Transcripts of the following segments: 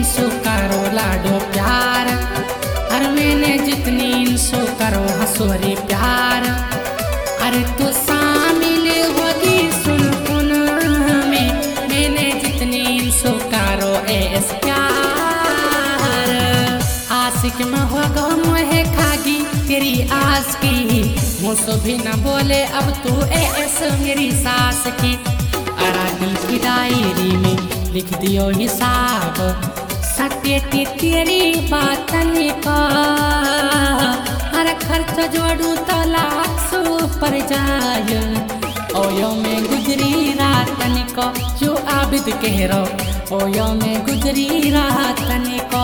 इनसो करो लाडो प्यार, अरे मैंने जितनी इनसो करो हंसोरे प्यार। अरे तू शामिल होगी सुन सुन में, मैंने जितनी इनसो करो ऐस प्यार। आशिक में होगा मोहे खागी तेरी आस की, मुझसे भी न बोले अब तू ऐस मेरी सास की। अरा दिल की डायरी में लिख दियो हिसाब, सत्य तेरी बातन का। अरे खर्च जोड़ू तो लाख सौ पर जाय, ओयो में गुजरी रातन को जो आबिद कह रो, ओयो में गुजरी रातन को।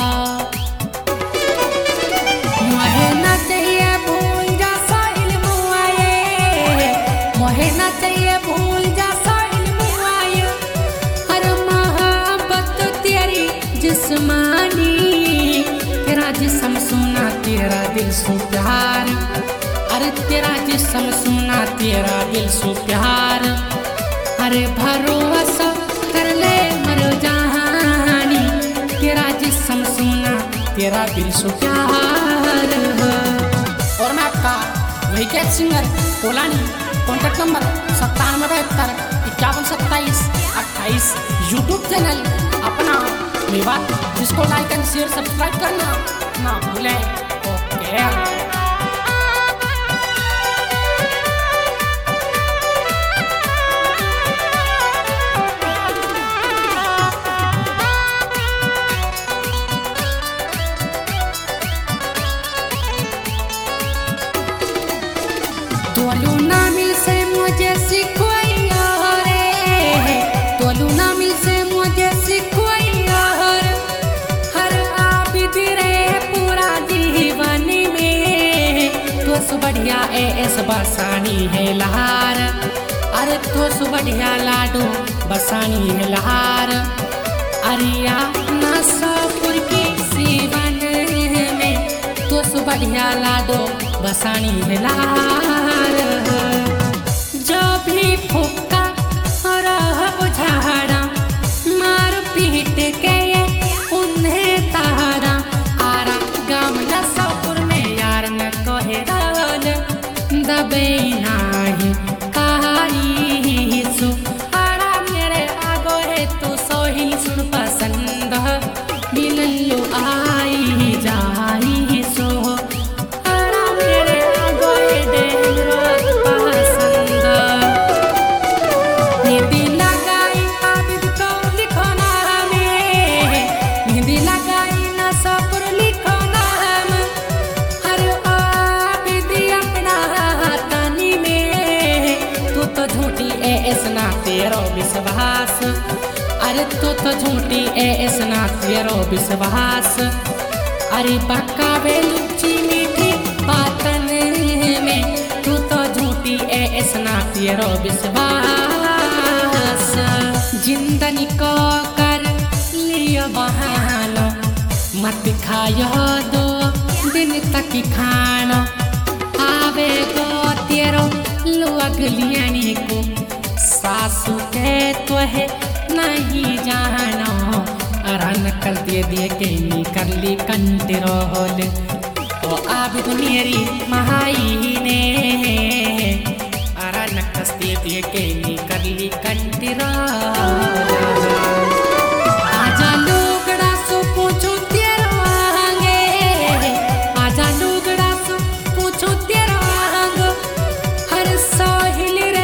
मोहे ना चाहिए भूल जा सा इल्म आए, मोहे ना चाहिए भूल जा सा इल्म आए। हर मोहब्बत तेरी जिस्मानी, तेरा जिस्म सुना तेरा दिल सो प्यार। अरे तेरा जिस्म सुना तेरा दिल सो प्यार। अरे भरोसा कर ले मरो जहानी, तेरा जिस्म सुना तेरा दिल सो प्यार। और मैं आपका वही कैच सिंगर कोलानी, कॉन्टैक्ट नंबर 9772512728 यूट्यूब चैनल अपना मेवात, जिसको लाइक एंड शेयर सब्सक्राइब करना ना भूलें। ओके। तोलू ना मिल से मुझे कोई और, तोलू ना मिल से मुझे कोई और। हर आबिद रे पूरा जीवन में तो सु बढ़िया ऐस बसानी है लहार। अरे तो सु बढ़िया लाडो बसानी है लहार। अरिया नासापुर की सीवन में तो सु बढ़िया लाडो बसानी है लहार। जो भी फुक्का रह बुझाड़ा, मार पीट के उन्हें तारा। आरा गाम नसापुर में यार न कहे राज, दबे नाही कहाई सु। आरा मेरे आगो है तो सोहिल सुन पसंद, मिलल्लो आई जाई सो। तेरो विश्वास, अरे तो झूठी ऐस ना तेरो विश्वास। अरे बक्का बेलुच्ची मीठी बातन में तू तो झूठी ऐस ना तेरो विश्वास। जिंदनी को कर लियो बहानो, मत खायो 2 दिन तक खानो। आवे गो तेरो लोग लियानी को, सासू के तो है नहीं जानो। अरन कर दिए के नी कर ली कंट्रोल, तो आबिद मेरी महाई ने। अरन कस दिए के नी कर ली कंट्रोल। आजा लुगड़ा सो पूछो तेरा आगे, आजा लुगड़ा सो पूछो तेरा आगे। हर साहिल रे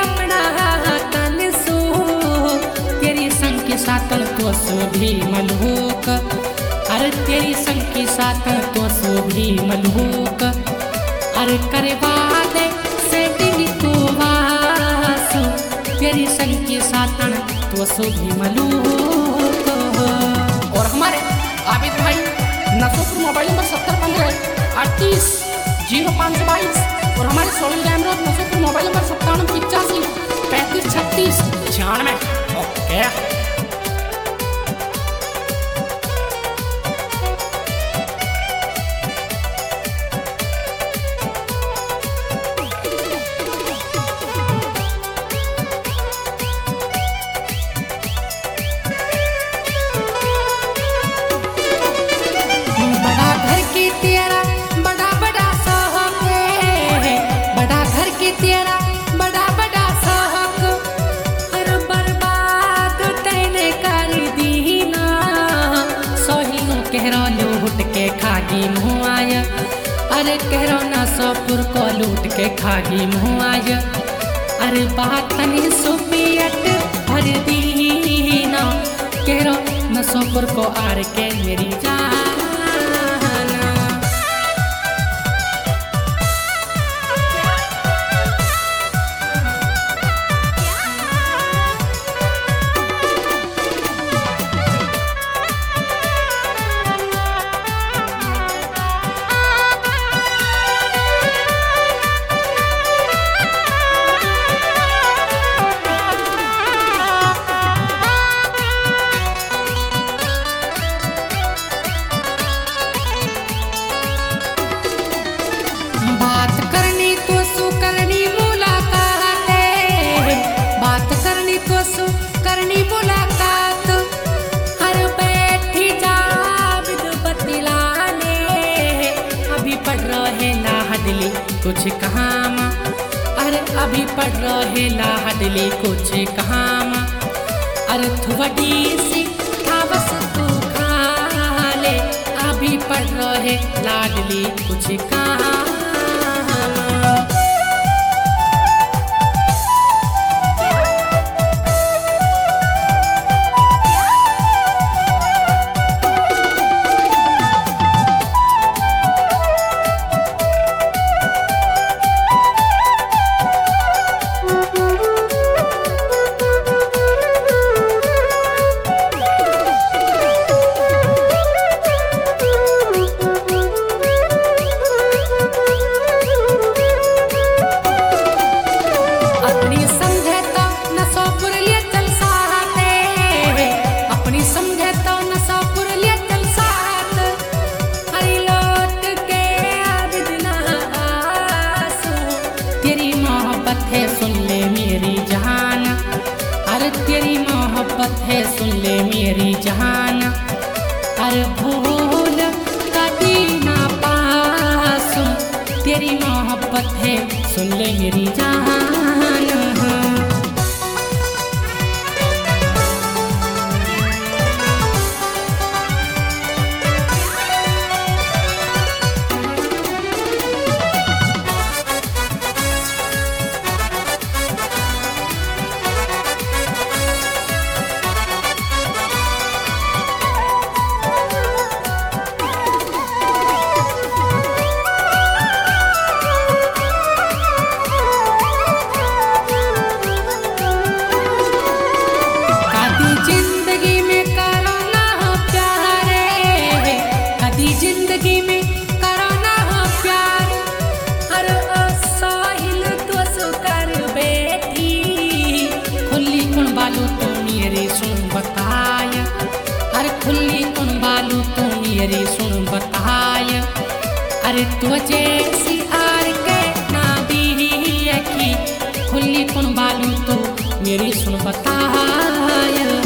सातन तो सो भी मलहूक, अरे तेरी संग की सातन तो सो भी मलहूक। अरे करवा दे सेटिंग तो वासु, तेरी संग की सातन तो सो भी मलहूक। और हमारे आबिद भाई नसोपुर मोबाइल नंबर 7015 38 0522, और हमारे Sonal dam road Nasopur mobile number 9785 35 36 96। Okay. अरे कहरो ना सपुर को लूट के खागी मुआज अरे बात तनी सुपियट भर दीना कहरो न सपुर को आर के मेरी जान करनी मुलाकात हर बैठी जा बतलाने अभी पढ़ रहे लाडली कुछ काम अरे अभी पढ़ रहे लाडली कुछ काम अरे थुवडी सी खावस तू खा ले अभी पढ़ रहे लाडली कुछ काम तेरी मोहब्बत है सुन ले मेरी जान अरे भूल कभी ना पासूं तेरी मोहब्बत है सुन ले मेरी जान जिंदगी में कराना हो प्यार हर साहिल तो सुकर बैठी खुली कौन बालू तो मेरी सुन बताय अरे खुली कौन बालू तो मेरी सुन बताय अरे तुझे सी आर के ना भी अखी खुली कौन बालू तो मेरी सुन बताय